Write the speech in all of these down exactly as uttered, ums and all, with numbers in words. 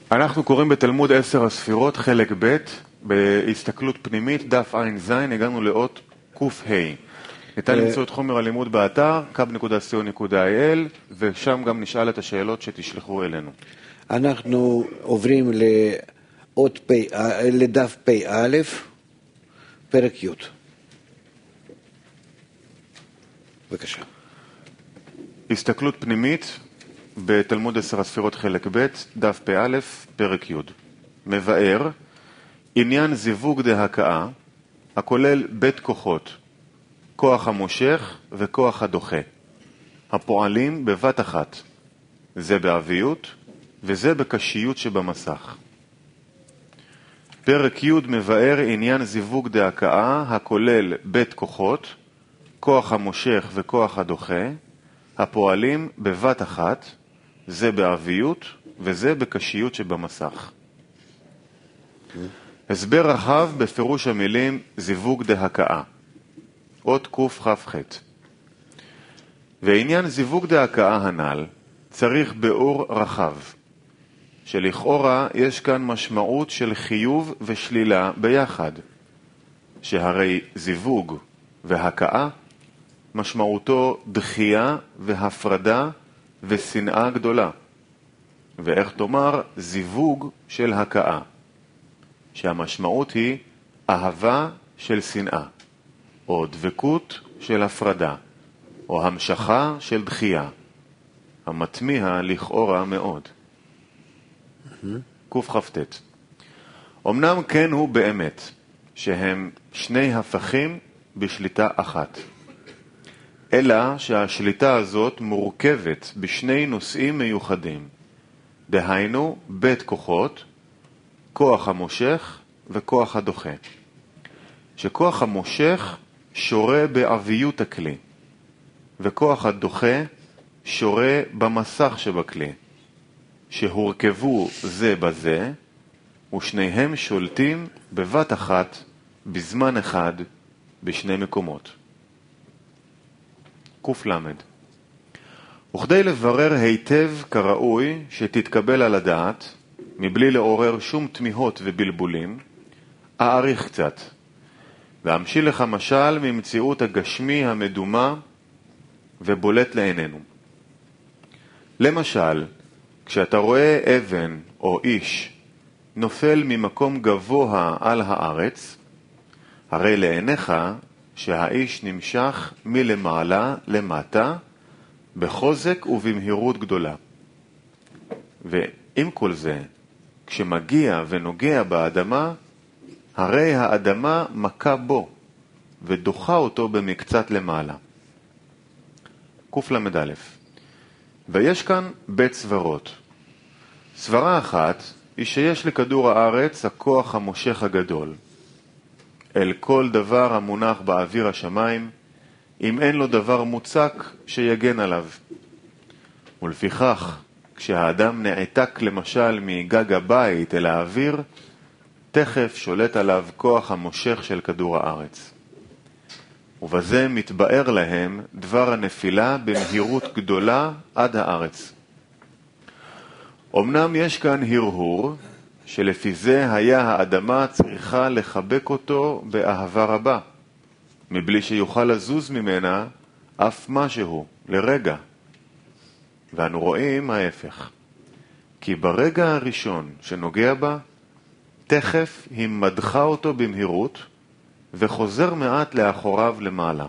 אנחנו קוראים בתלמוד עשר הספירות, חלק ב', בהסתכלות פנימית, דף עין זין, הגענו לאות קוף ה'. ניתן למצוא את חומר הלימוד באתר, קאב נקודה סי או נקודה איי אל, ושם גם נשאל את השאלות שתשלחו אלינו. אנחנו עוברים לאות פ', לדף פ' א', פרק י'. בבקשה. הסתכלות פנימית בתלמוד עשר הספירות חלק ב', דף פ' פרק י'. מבאר עניין זיווג דהקאה, הכולל בית כוחות, כוח המושך וכוח הדוחה, הפועלים בבת אחת, זה באביות וזה בקשיות שבמסך. פרק י' מבאר עניין זיווג דהקאה, הכולל בית כוחות, כוח המושך וכוח הדוחה, הפועלים בבת אחת, זה באביות וזה בקשיות שבמסך. הסבר רחב בפירוש המילים זיווג דהקאה. אות קוף חף ח'. ועניין זיווג דהקאה הנ"ל צריך באור רחב, שלכאורה יש כאן משמעות של חיוב ושלילה ביחד, שהרי זיווג והקאה משמעותו דחייה והפרדה ושנאה גדולה, ואיך תאמר זיווג של הקאה, שהמשמעות היא אהבה של שנאה, או דבקות של הפרדה, או המשכה של דחייה, המתמיהה לכאורה מאוד. קוף חפטט. אמנם כן הוא באמת, שהם שני הפכים בשליטה אחת, אלא שהשליטה הזאת מורכבת בשני נושאים מיוחדים, דהיינו בית כוחות, כוח המושך וכוח הדוחה. שכוח המושך שורה באביות הכלי, וכוח הדוחה שורה במסך שבכלי, שהורכבו זה בזה, ושניהם שולטים בבת אחת, בזמן אחד, בשני מקומות. קוף למד. וכדי לברר היטב כראוי שתתקבל על הדעת, מבלי לעורר שום תמיהות ובלבולים, אעריך קצת, ואמשיל לך משל ממציאות הגשמי המדומה ובולט לעינינו. למשל, כשאתה רואה אבן או איש נופל ממקום גבוה על הארץ, הרי לעיניך שהאיש נמשך מלמעלה למטה בחוזק ובמהירות גדולה. ועם כל זה, כשמגיע ונוגע באדמה, הרי האדמה מכה בו ודוחה אותו במקצת למעלה. קוף למד א'. ויש כאן בית סברות. סברה אחת היא שיש לכדור הארץ הכוח המושך הגדול, אל כל דבר המונח באוויר השמיים, אם אין לו דבר מוצק שיגן עליו. ולפיכך, כשהאדם נעתק למשל מגג הבית אל האוויר, תכף שולט עליו כוח המושך של כדור הארץ. ובזה מתבאר להם דבר הנפילה במהירות גדולה עד הארץ. אמנם יש כאן הרהור, שלפי זה היה האדמה צריכה לחבק אותו באהבה רבה, מבלי שיוכל לזוז ממנה אף משהו לרגע. ואנו רואים ההפך, כי ברגע הראשון שנוגע בה, תכף היא מדחה אותו במהירות, וחוזר מעט לאחוריו למעלה.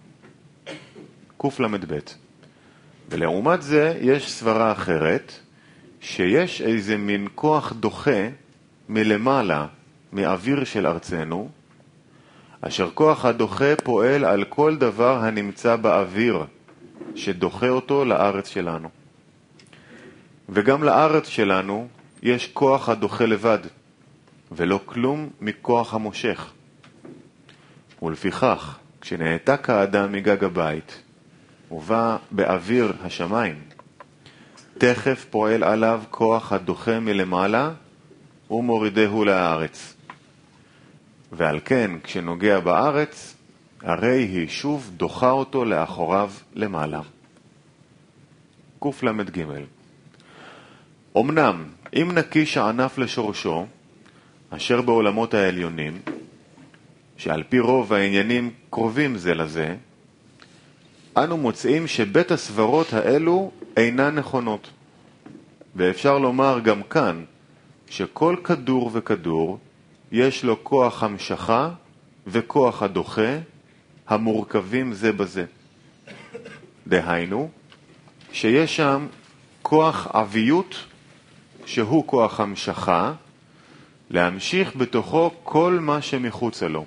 קוף למד ב'. ולעומת זה יש סברה אחרת, שיש איזה מין כוח דוחה מלמעלה, מאוויר של ארצנו, אשר כוח הדוחה פועל על כל דבר הנמצא באוויר, שדוחה אותו לארץ שלנו. וגם לארץ שלנו יש כוח הדוחה לבד, ולא כלום מכוח המושך. ולפיכך, כשנעתק האדם מגג הבית, ובא באוויר השמיים, תכף פועל עליו כוח הדוחה מלמעלה, ומורידהו לארץ. ועל כן, כשנוגע בארץ, הרי היא שוב דוחה אותו לאחוריו למעלה. קוף למד ג'. אמנם אם נקיש הענף לשורשו, אשר בעולמות העליונים, שעל פי רוב העניינים קרובים זה לזה, אנו מוצאים שבית הסברות האלו אינן נכונות. ואפשר לומר גם כאן, שכל כדור וכדור יש לו כוח המשכה וכוח הדוחה, המורכבים זה בזה. דהיינו, שיש שם כוח אביות, שהוא כוח המשכה, להמשיך בתוכו כל מה שמחוץ לו.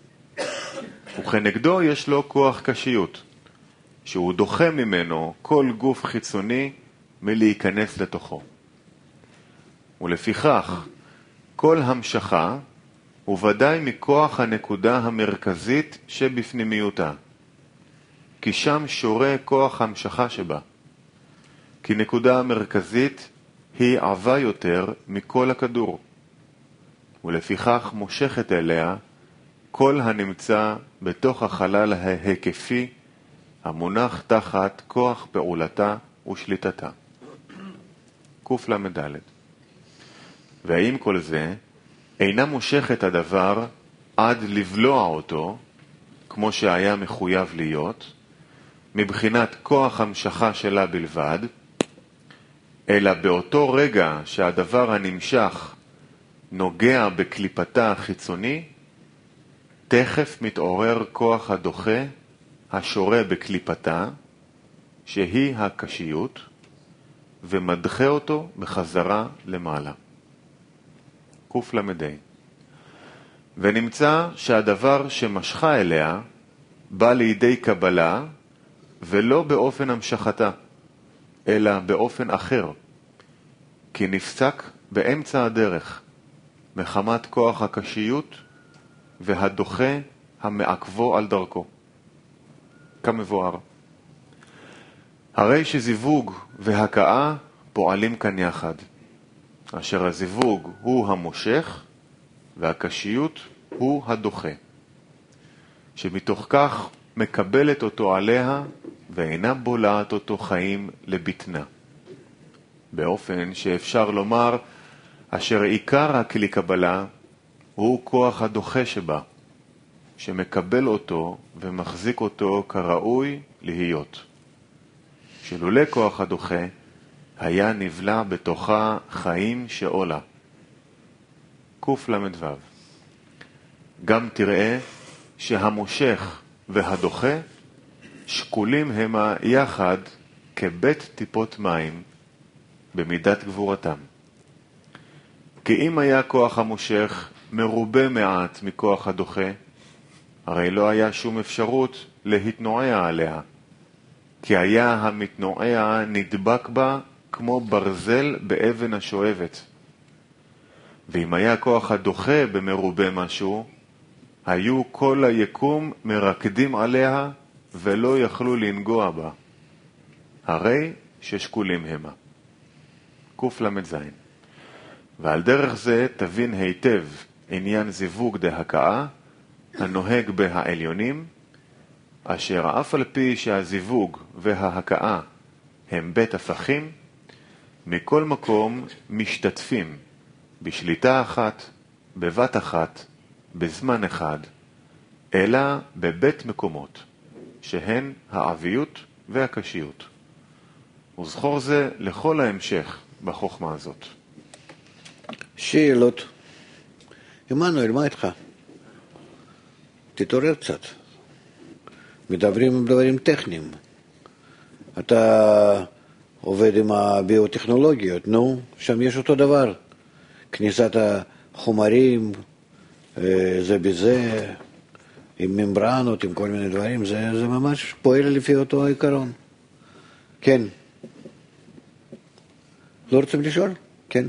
וכנגדו יש לו כוח קשיות, שהוא דוחה ממנו כל גוף חיצוני מלהיכנס לתוכו. ולפיכך, כל המשכה הוא ודאי מכוח הנקודה המרכזית שבפנימיותה, כי שם שורה כוח המשכה שבה. כי נקודה המרכזית היא עבה יותר מכל הכדור, ולפיכך מושכת אליה כל הנמצא בתוך החלל ההיקפי המונח תחת כוח פעולתה ושליטתה. קוף למדלת. והאם כל זה אינה מושכת הדבר עד לבלוע אותו, כמו שהיה מחויב להיות, מבחינת כוח המשכה שלה בלבד, אלא באותו רגע שהדבר הנמשך נוגע בקליפתה החיצוני, תכף מתעורר כוח הדוחה השורה בקליפתה, שהיא הקשיות, ומדחה אותו בחזרה למעלה. קוף למדי. ונמצא שהדבר שמשכה אליה בא לידי קבלה, ולא באופן המשכתה, אלא באופן אחר, כי נפסק באמצע הדרך, מחמת כוח הקשיות והדוחה המעכבו על דרכו. כמבואר. הרי שזיווג והכאה פועלים כאן יחד, אשר הזיווג הוא המושך והקשיות הוא הדוחה, שמתוך כך מקבלת אותו עליה ואינה בולעת אותו חיים לבטנה, באופן שאפשר לומר אשר עיקר הכלי קבלה הוא כוח הדוחה שבה, שמקבל אותו ומחזיק אותו כראוי להיות. שלולא כוח הדוחה היה נבלע בתוכה חיים שעולה. קוף למדו. גם תראה שהמושך והדוחה שקולים המה יחד כבית טיפות מים במידת גבורתם. כי אם היה כוח המושך מרובה מעט מכוח הדוחה, הרי לא היה שום אפשרות להתנועע עליה, כי היה המתנועע נדבק בה כמו ברזל באבן השואבת. ואם היה כוח הדוחה במרובה משהו, היו כל היקום מרקדים עליה ולא יכלו לנגוע בה. הרי ששקולים המה. קוף למזין. ועל דרך זה תבין היטב עניין זיווג דהכאה, הנוהג בהעליונים, אשר אף על פי שהזיווג וההכאה הם בית הפכים, מכל מקום משתתפים בשליטה אחת, בבת אחת, בזמן אחד, אלא בבית מקומות, שהן העביות והקשיות. וזכור זה לכל ההמשך בחוכמה הזאת. שאלות. עמנואל, מה איתך? תתעורר קצת. מדברים עם דברים טכניים. אתה עובד עם הביוטכנולוגיות, נו, שם יש אותו דבר. כניסת החומרים, זה בזה, עם ממברנות, עם כל מיני דברים, זה, זה ממש פועל לפי אותו העיקרון. כן. לא רוצים לשאול? כן.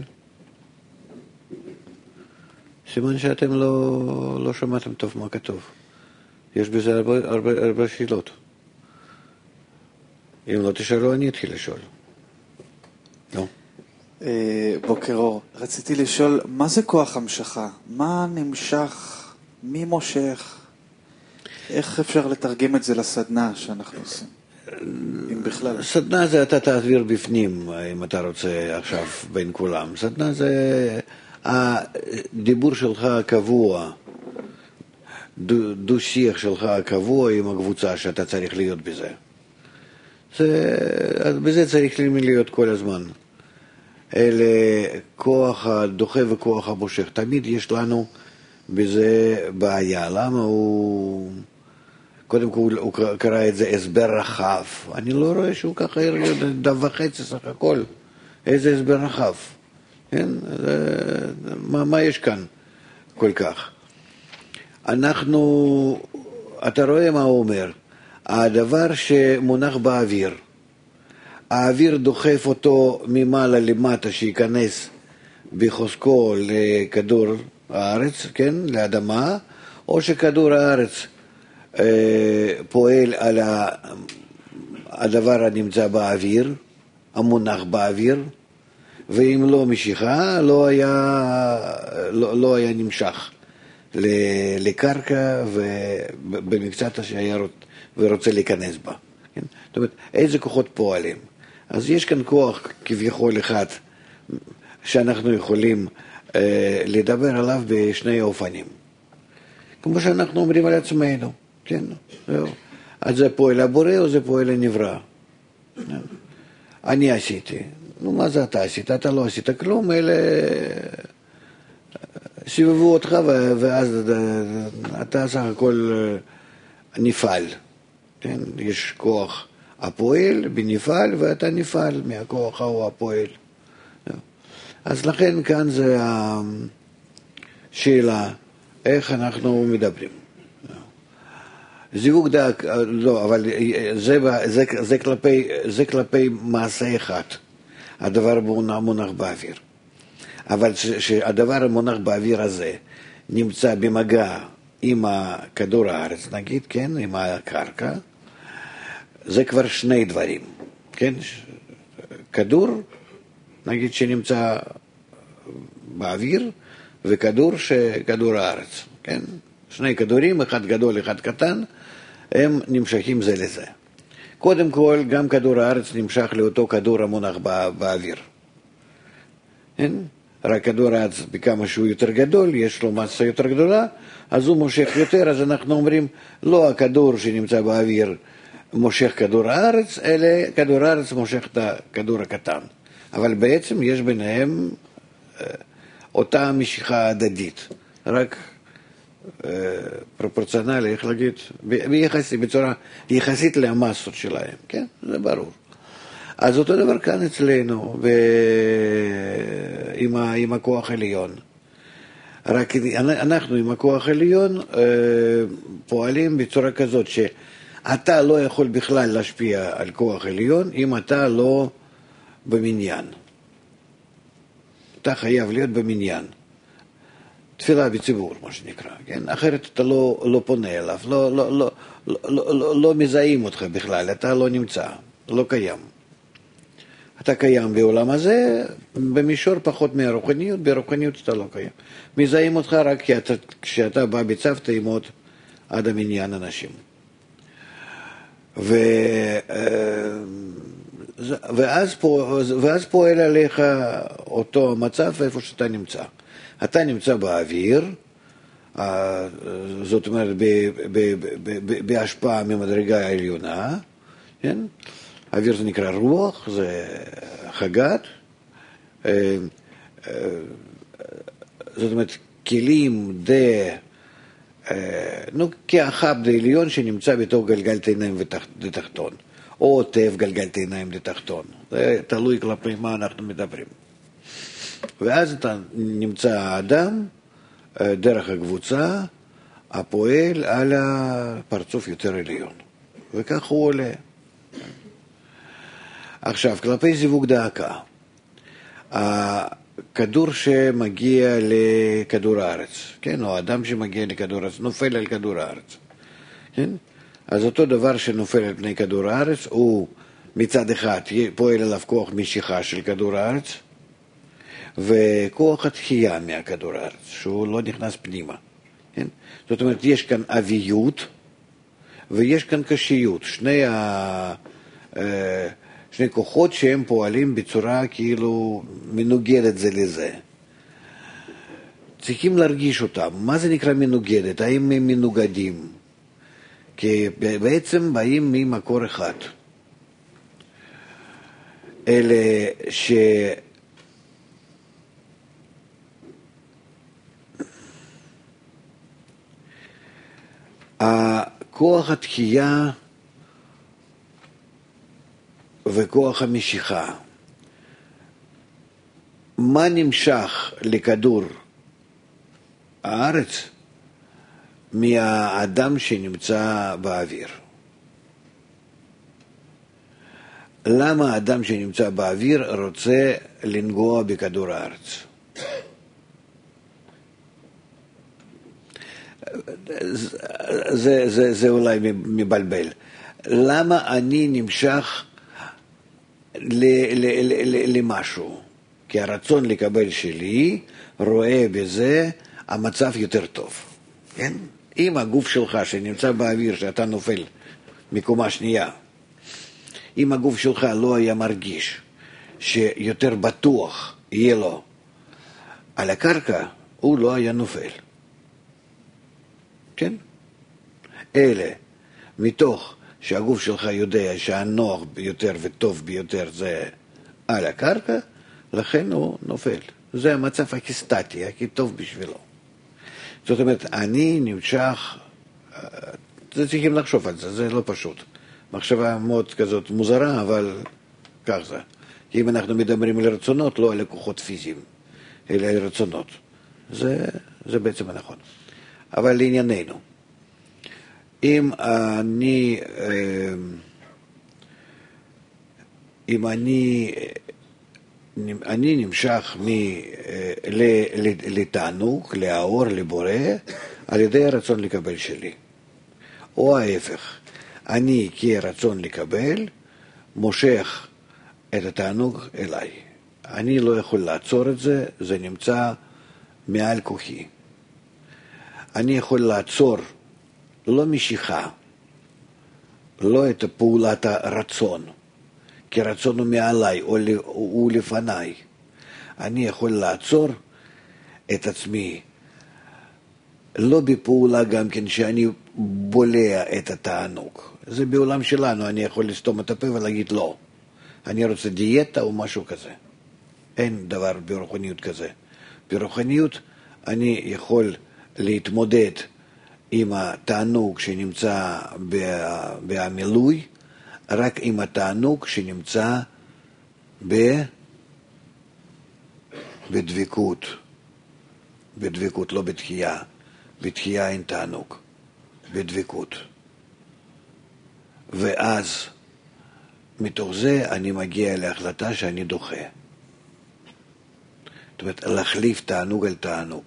סימן שאתם לא, לא שמעתם טוב מה כתוב. יש בזה הרבה, הרבה, הרבה שאלות. אם לא תשאלו, אני אתחיל לשאול. לא. בוקר אור. רציתי לשאול, מה זה כוח המשכה? מה נמשך? מי מושך? איך אפשר לתרגם את זה לסדנה שאנחנו עושים? אם בכלל. סדנה זה אתה תעביר בפנים, אם אתה רוצה עכשיו בין כולם. סדנה זה הדיבור שלך הקבוע, דו-שיח שלך הקבוע עם הקבוצה שאתה צריך להיות בזה. זה, בזה צריך להיות כל הזמן. אלה כוח הדוחה וכוח המושך. תמיד יש לנו בזה בעיה. למה הוא... קודם כל הוא קרא את זה הסבר רחב. אני לא רואה שהוא ככה דף וחצי סך הכל. איזה הסבר רחב. כן? מה, מה יש כאן כל כך? אנחנו, אתה רואה מה הוא אומר? הדבר שמונח באוויר, האוויר דוחף אותו ממעלה למטה שייכנס בחוזקו לכדור הארץ, כן? לאדמה, או שכדור הארץ פועל על הדבר הנמצא באוויר, המונח באוויר, ואם לא משיכה, לא היה, לא, לא היה נמשך לקרקע ובמקצת השיירות ורוצה להיכנס בה. כן? זאת אומרת, איזה כוחות פועלים? אז יש כאן כוח כביכול אחד שאנחנו יכולים אה, לדבר עליו בשני אופנים. כמו שאנחנו אומרים על עצמנו. כן, זהו. אז זה פועל הבורא או זה פועל הנברא? אני עשיתי. נו, מה זה אתה עשית? אתה לא עשית כלום, אלה סיבבו אותך ואז אתה סך הכל נפעל. כן? יש כוח הפועל בנפעל ואתה נפעל מהכוח ההוא הפועל. אז לכן כאן זה השאלה, איך אנחנו מדברים. זיווג דק, לא, אבל זה, זה, זה, כלפי, זה כלפי מעשה אחד, הדבר מונח באוויר. אבל שהדבר המונח באוויר הזה נמצא במגע עם כדור הארץ, נגיד, כן, עם הקרקע, זה כבר שני דברים, כן? כדור, נגיד, שנמצא באוויר, וכדור שכדור הארץ, כן? שני כדורים, אחד גדול, אחד קטן, הם נמשכים זה לזה. קודם כל, גם כדור הארץ נמשך לאותו כדור המונח בא, באוויר. אין? רק כדור הארץ, בכמה שהוא יותר גדול, יש לו מסה יותר גדולה, אז הוא מושך יותר, אז אנחנו אומרים, לא הכדור שנמצא באוויר מושך כדור הארץ, אלא כדור הארץ מושך את הכדור הקטן. אבל בעצם יש ביניהם אותה משיכה הדדית, רק פרופורציונלי, איך להגיד, ביחסי, בצורה יחסית למסות שלהם, כן? זה ברור. אז אותו דבר כאן אצלנו, עם, עם הכוח העליון. רק אנחנו עם הכוח העליון פועלים בצורה כזאת, שאתה לא יכול בכלל להשפיע על כוח העליון, אם אתה לא במניין. אתה חייב להיות במניין. תפילה בציבור, מה שנקרא, כן? אחרת אתה לא, לא פונה אליו, לא, לא, לא, לא, לא, לא מזהים אותך בכלל, אתה לא נמצא, לא קיים. אתה קיים בעולם הזה, במישור פחות מהרוחניות, ברוחניות אתה לא קיים. מזהים אותך רק כשאתה, כשאתה בא בצוותא עם עוד עד המניין אנשים. ו, ואז, ואז פועל עליך אותו המצב איפה שאתה נמצא. אתה נמצא באוויר, זאת אומרת בהשפעה ממדרגה העליונה, כן? האוויר זה נקרא רוח, זה חגת, זאת אומרת כלים די, נו, כאחב די עליון שנמצא בתוך גלגל תעיניים ותחתון, או עוטף גלגל תעיניים ותחתון, זה תלוי כלפי מה אנחנו מדברים. ואז אתה נמצא האדם דרך הקבוצה הפועל על הפרצוף יותר עליון, וכך הוא עולה. עכשיו, כלפי זיווג דאקה, הכדור שמגיע לכדור הארץ, כן, או האדם שמגיע לכדור הארץ, נופל על כדור הארץ, כן? אז אותו דבר שנופל על פני כדור הארץ, הוא מצד אחד פועל עליו כוח משיכה של כדור הארץ, וכוח התחייה מהכדור הארץ, שהוא לא נכנס פנימה. כן? זאת אומרת, יש כאן אביות, ויש כאן קשיות. שני שני כוחות שהם פועלים בצורה כאילו מנוגדת זה לזה. צריכים להרגיש אותם. מה זה נקרא מנוגדת? האם הם מנוגדים? כי בעצם באים ממקור אחד. אלה ש... הכוח התחייה וכוח המשיכה. מה נמשך לכדור הארץ מהאדם שנמצא באוויר? למה האדם שנמצא באוויר רוצה לנגוע בכדור הארץ? זה, זה, זה אולי מבלבל. למה אני נמשך ל, ל, ל, ל, למשהו? כי הרצון לקבל שלי רואה בזה המצב יותר טוב. כן? אם הגוף שלך שנמצא באוויר, שאתה נופל מקומה שנייה, אם הגוף שלך לא היה מרגיש שיותר בטוח יהיה לו על הקרקע, הוא לא היה נופל. כן? אלה, מתוך שהגוף שלך יודע שהנוח ביותר וטוב ביותר זה על הקרקע, לכן הוא נופל. זה המצב הכי סטטי, הכי טוב בשבילו. זאת אומרת, אני נמשך, זה צריכים לחשוב על זה, זה לא פשוט. מחשבה מאוד כזאת מוזרה, אבל כך זה. כי אם אנחנו מדברים על רצונות, לא על לקוחות פיזיים, אלא על רצונות. זה, זה בעצם הנכון. אבל לענייננו, אם אני, אם אני, אני נמשך מ, לתענוג, לאור, לבורא, על ידי הרצון לקבל שלי. או ההפך, אני כרצון לקבל, מושך את התענוג אליי. אני לא יכול לעצור את זה, זה נמצא מעל כוחי. אני יכול לעצור, לא משיכה, לא את פעולת הרצון, כי רצון הוא מעליי או הוא לפניי. אני יכול לעצור את עצמי, לא בפעולה גם כן שאני בולע את התענוג. זה בעולם שלנו, אני יכול לסתום את הפה ולהגיד לא. אני רוצה דיאטה או משהו כזה. אין דבר ברוחניות כזה. ברוחניות אני יכול להתמודד עם התענוג שנמצא במילוי, רק עם התענוג שנמצא בדבקות. בדבקות, לא בתחייה. בתחייה אין תענוג. בדבקות. ואז מתוך זה אני מגיע להחלטה שאני דוחה. זאת אומרת, להחליף תענוג על תענוג.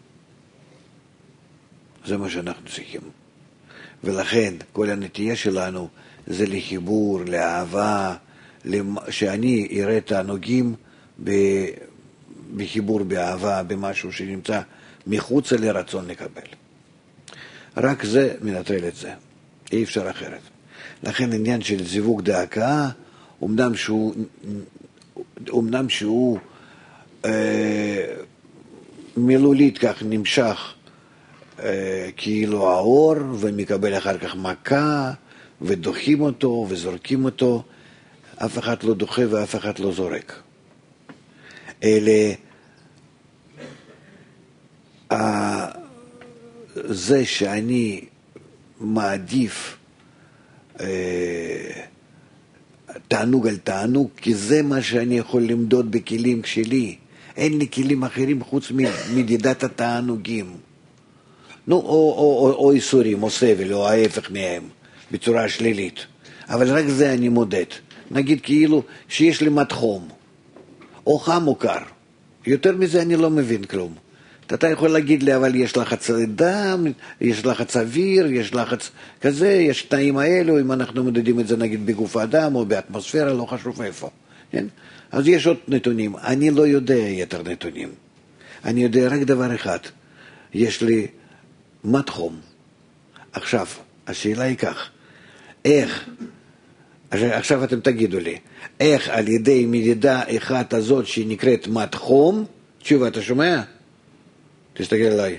זה מה שאנחנו צריכים. ולכן כל הנטייה שלנו זה לחיבור, לאהבה, שאני אראה תענוגים בחיבור, באהבה, במשהו שנמצא מחוץ לרצון לקבל. רק זה מנטרל את זה. אי אפשר אחרת. לכן עניין של זיווג דאקה, אמנם שהוא, אמנם שהוא אה, מילולית כך נמשך אה, כאילו האור, ומקבל אחר כך מכה, ודוחים אותו וזורקים אותו, אף אחד לא דוחה ואף אחד לא זורק. אלה, אה, זה שאני מעדיף תענוג על תענוג, כי זה מה שאני יכול למדוד בכלים שלי. אין לי כלים אחרים חוץ מדידת התענוגים. נו, או, או, או, או איסורים, או סבל, או ההפך מהם, בצורה שלילית. אבל רק זה אני מודד. נגיד כאילו שיש לי מד חום, או חם או קר. יותר מזה אני לא מבין כלום. אתה יכול להגיד לי, אבל יש לחץ דם, יש לחץ אוויר, יש לחץ כזה, יש תנאים האלו, אם אנחנו מדדים את זה נגיד בגוף האדם או באטמוספירה, לא חשוב איפה. כן? אז יש עוד נתונים. אני לא יודע יותר נתונים. אני יודע רק דבר אחד. יש לי מד חום. עכשיו, השאלה היא כך, איך עכשיו אתם תגידו לי, איך על ידי מדידה אחת הזאת שנקראת מד חום, תשובה, אתה שומע? תסתכל עליי.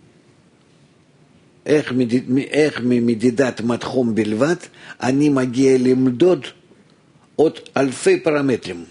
איך, מדיד, איך ממדידת מד חום בלבד אני מגיע למדוד עוד אלפי פרמטרים.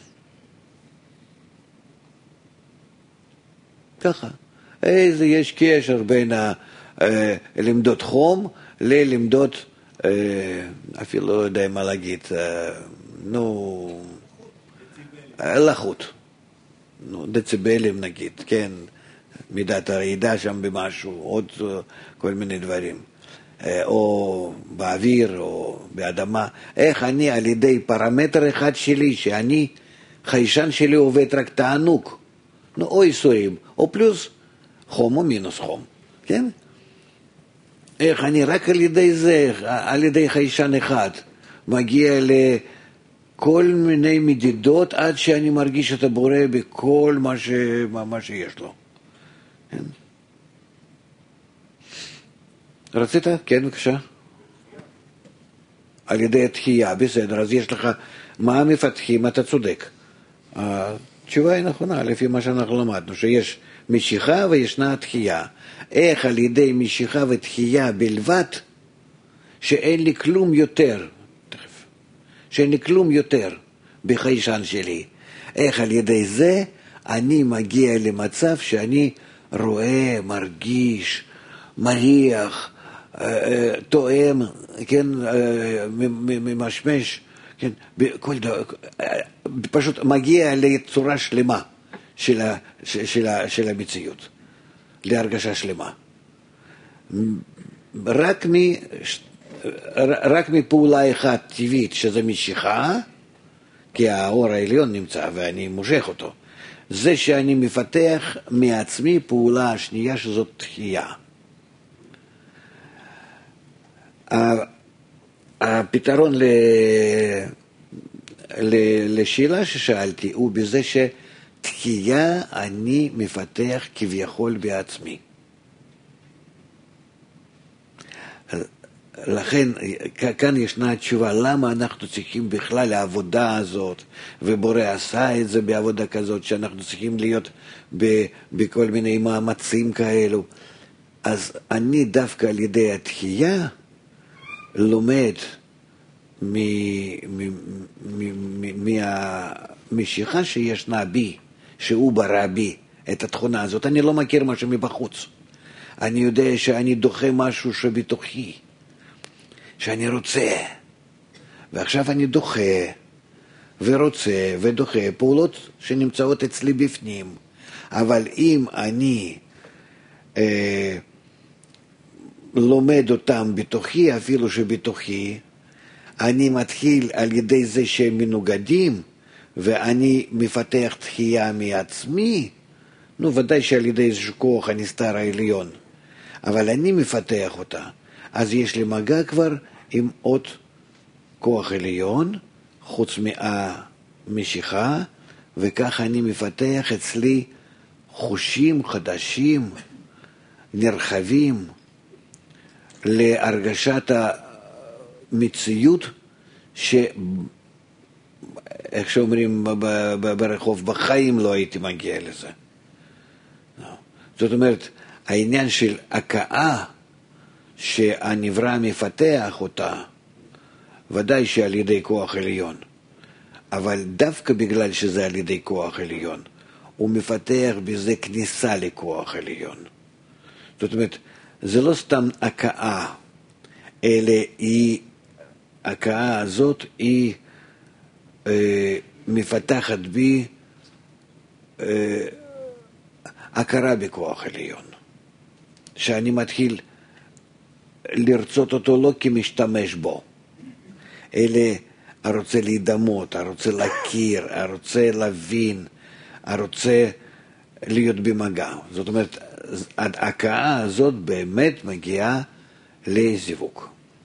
ככה. איזה יש קשר בין ה, אה, למדוד חום ללמדוד, אה, אפילו לא יודע מה להגיד, אה, נו, לחות. נו, דציבלים נגיד, כן, מידת הרעידה שם במשהו, עוד כל מיני דברים. אה, או באוויר או באדמה. איך אני על ידי פרמטר אחד שלי, שאני, חיישן שלי עובד רק תענוג. נו, או איסורים, או פלוס חום או מינוס חום, כן? איך אני רק על ידי זה, על ידי חיישן אחד, מגיע לכל מיני מדידות עד שאני מרגיש את הבורא בכל מה, ש... מה שיש לו. כן? רצית? כן, בבקשה. על ידי התחייה, בסדר, אז יש לך, מה מפתחים, אתה צודק. התשובה היא נכונה, לפי מה שאנחנו למדנו, שיש משיכה וישנה התחייה. איך על ידי משיכה ותחייה בלבד, שאין לי כלום יותר, תכף, שאין לי כלום יותר בחיישן שלי, איך על ידי זה אני מגיע למצב שאני רואה, מרגיש, מריח, תואם, כן, ממשמש, כן, בכל דבר, פשוט מגיע לצורה שלמה של, ה, של, ה, של המציאות, להרגשה שלמה. רק, מ, רק מפעולה אחת טבעית, שזה משיכה, כי האור העליון נמצא ואני מושך אותו, זה שאני מפתח מעצמי פעולה השנייה שזאת תחייה. הפתרון ל... ל... לשאלה ששאלתי הוא בזה שתחייה אני מפתח כביכול בעצמי. לכן כאן ישנה התשובה למה אנחנו צריכים בכלל העבודה הזאת, ובורא עשה את זה בעבודה כזאת שאנחנו צריכים להיות ב... בכל מיני מאמצים כאלו. אז אני דווקא על ידי התחייה לומד מהמשיכה שישנה בי, שהוא ברא בי את התכונה הזאת. אני לא מכיר משהו מבחוץ. אני יודע שאני דוחה משהו שבתוכי, שאני רוצה. ועכשיו אני דוחה ורוצה ודוחה פעולות שנמצאות אצלי בפנים. אבל אם אני אה, לומד אותם בתוכי, אפילו שבתוכי, אני מתחיל על ידי זה שהם מנוגדים, ואני מפתח תחייה מעצמי, נו ודאי שעל ידי איזשהו כוח הנסתר העליון, אבל אני מפתח אותה, אז יש לי מגע כבר עם עוד כוח עליון, חוץ מהמשיכה, וכך אני מפתח אצלי חושים חדשים, נרחבים, להרגשת המציאות ש... איך שאומרים ברחוב, בחיים לא הייתי מגיע לזה. זאת אומרת, העניין של הכאה שהנברא מפתח אותה, ודאי שעל ידי כוח עליון, אבל דווקא בגלל שזה על ידי כוח עליון, הוא מפתח בזה כניסה לכוח עליון. זאת אומרת, זה לא סתם הכאה, אלא היא, הכאה הזאת היא אה, מפתחת בי אה, הכרה בכוח עליון, שאני מתחיל לרצות אותו לא כמשתמש בו, אלא הרוצה להידמות, הרוצה להכיר, הרוצה להבין, הרוצה להיות במגע. זאת אומרת, ההכאה הזאת באמת מגיעה לזיווג.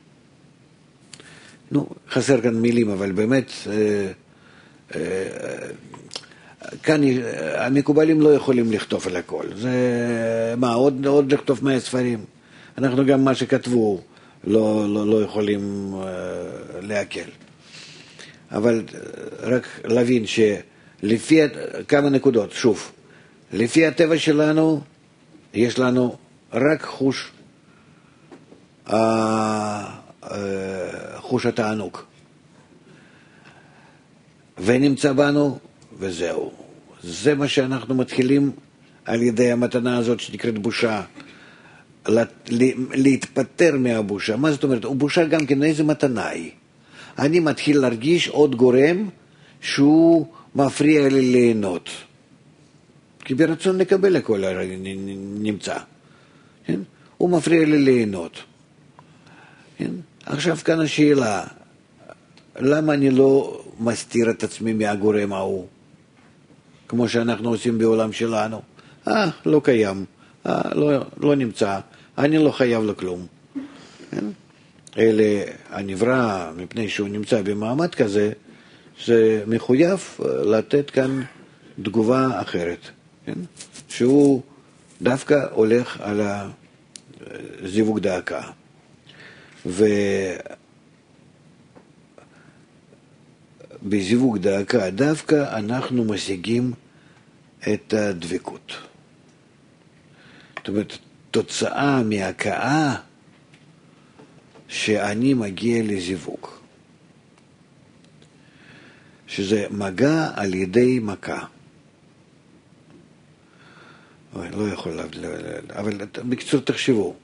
נו, חסר כאן מילים, אבל באמת, אה, אה, כאן המקובלים לא יכולים לכתוב על הכל. זה, מה, עוד, עוד לכתוב מאה ספרים? אנחנו גם מה שכתבו לא, לא, לא יכולים אה, להקל. אבל רק להבין שלפי כמה נקודות, שוב, לפי הטבע שלנו, יש לנו רק חוש, חוש התענוג. ונמצא בנו, וזהו. זה מה שאנחנו מתחילים על ידי המתנה הזאת שנקראת בושה. להתפטר מהבושה. מה זאת אומרת? בושה גם כן איזה מתנה היא. אני מתחיל להרגיש עוד גורם שהוא מפריע לי ליהנות. כי ברצון לקבל הכל נמצא. כן? הוא מפריע לי ליהנות. כן? עכשיו כאן השאלה, למה אני לא מסתיר את עצמי מהגורם ההוא? כמו שאנחנו עושים בעולם שלנו. אה, לא קיים. אה, לא, לא נמצא. אני לא חייב לכלום. כן? אלא הנברא, מפני שהוא נמצא במעמד כזה, זה מחויב לתת כאן תגובה אחרת. כן? שהוא דווקא הולך על הזיווג דאקה. ובזיווג דאקה דווקא אנחנו משיגים את הדבקות. זאת אומרת, תוצאה מהכאה שאני מגיע לזיווג. שזה מגע על ידי מכה. לא יכול, אבל בקצור תחשבו.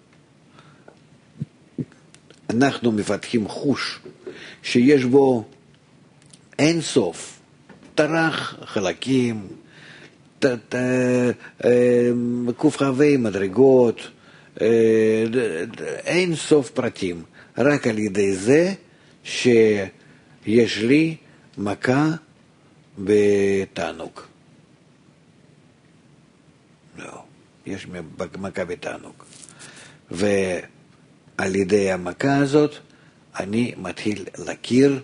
אנחנו מפתחים חוש שיש בו אין סוף, טרח חלקים, כוכבי מדרגות, אין סוף פרטים, רק על ידי זה שיש לי מכה בתענוג. לא, יש מכה בתענוג. ועל ידי המכה הזאת אני מתחיל להכיר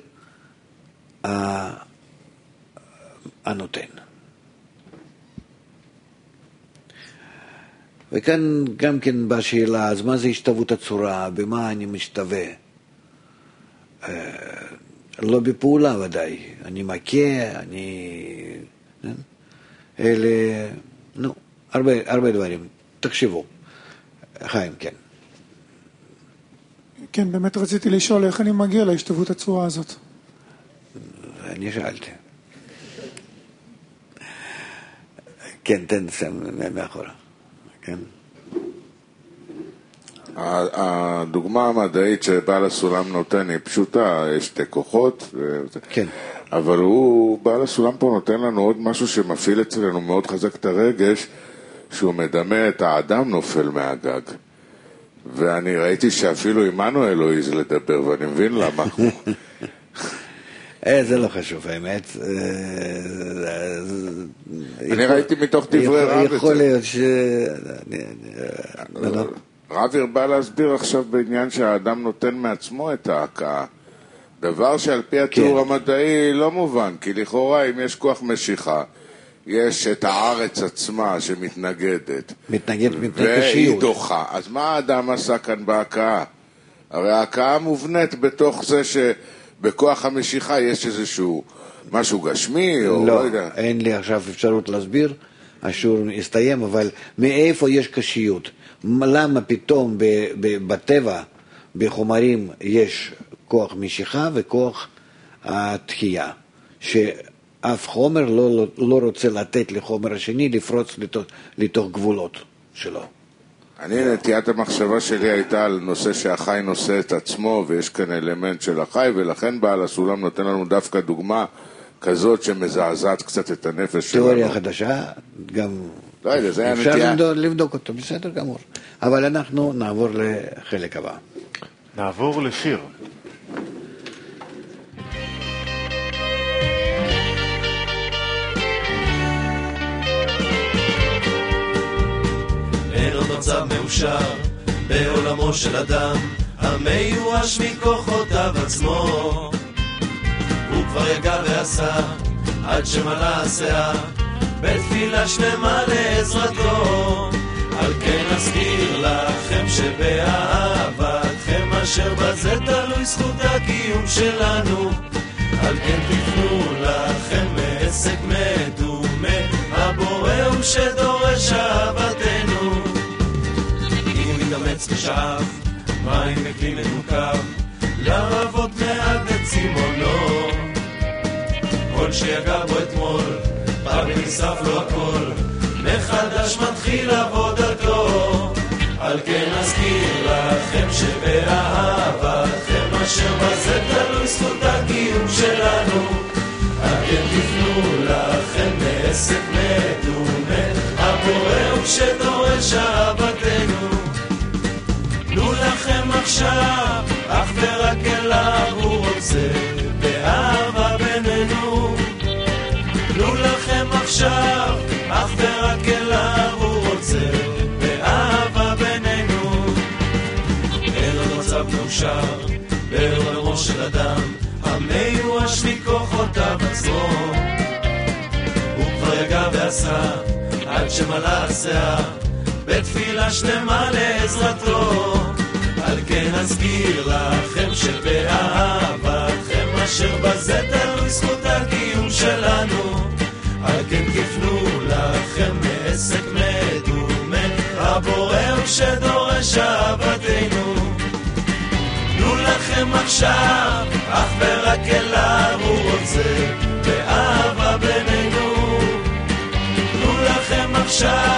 הנותן. וכאן גם כן בשאלה, אז מה זה השתוות הצורה, במה אני משתווה? לא בפעולה ודאי, אני מכה, אני... אלה, נו, הרבה, הרבה דברים, תחשבו. חיים, כן. כן, באמת רציתי לשאול איך אני מגיע להשתוות הצורה הזאת. אני שאלתי. כן, תן שם מאחורה. כן. הדוגמה המדעית שבעל הסולם נותן היא פשוטה, יש שתי כוחות, כן. אבל הוא, בעל הסולם פה נותן לנו עוד משהו שמפעיל אצלנו מאוד חזק את הרגש, שהוא מדמה את האדם נופל מהגג. ואני ראיתי שאפילו עמנואל לא העז לדבר, ואני מבין למה. זה לא חשוב, האמת. אני ראיתי מתוך דברי רב. יכול להיות ש... רב הרבה להסביר עכשיו בעניין שהאדם נותן מעצמו את ההכאה. דבר שעל פי התיאור המדעי לא מובן, כי לכאורה אם יש כוח משיכה, יש את הארץ עצמה שמתנגדת. מתנגדת, מתנגדת והיא דוחה. אז מה האדם עשה כאן בהכאה? הרי ההכאה מובנית בתוך זה שבכוח המשיכה יש איזשהו משהו גשמי, או לא, לא יודע. אין לי עכשיו אפשרות להסביר, השיעור הסתיים, אבל מאיפה יש קשיות? למה פתאום בטבע, בחומרים, יש כוח משיכה וכוח התחייה? שאף חומר לא, לא רוצה לתת לחומר השני לפרוץ לתוך, לתוך גבולות שלו. אני, נטיית המחשבה שלי הייתה על נושא שהחי נושא את עצמו, ויש כאן אלמנט של החי, ולכן בעל הסולם נותן לנו דווקא דוגמה כזאת שמזעזעת קצת את הנפש שלנו. תיאוריה חדשה, גם לא יודע, זה היה אפשר נטייה. לבדוק, לבדוק אותו, בסדר גמור. אבל אנחנו נעבור לחלק הבא. נעבור לשיר. אין עוד מצב מאושר בעולמו של אדם המיואש מכוחותיו עצמו. הוא כבר יגע ועשה עד שמלא השיער בתפילה שלמה לעזרתו. על כן אזכיר לכם שבאהבתכם אשר בזה תלוי זכות הקיום שלנו. על כן שדורש אהבתנו. אם מתאמץ בשאף, מים מכלי מנוקב, לרבות מעט בצימונו. כל שיגע בו אתמול, פג ונשרף לו הכל, מחדש מתחיל עבודתו. על כן אזכיר לכם שבאהבתכם אשר בזה תלוי זכות הקיום שלנו. על כן תפנו לכם בעסק מדומה, הבורא הוא שדורש אהבתנו. תנו לכם עכשיו, אך ורק אליו הוא רוצה באהבה בינינו. תנו לכם עכשיו, אך ורק אליו הוא רוצה באהבה בינינו. אין עוד מצב מאושר בעולמו של אדם המיואש מכוחותיו עצמו. הוא כבר יגע ועשה עד שמלא הסעה בתפילה שלמה לעזרתו. על כן אזכיר לכם שבאהבתכם אשר בזה תלוי זכות הקיום שלנו. על כן תפנו לכם מעסק מדומה, הבורא הוא שדורש אהבתנו. תנו לכם עכשיו, אך ורק אליו הוא רוצה באהבה בינינו. תנו לכם עכשיו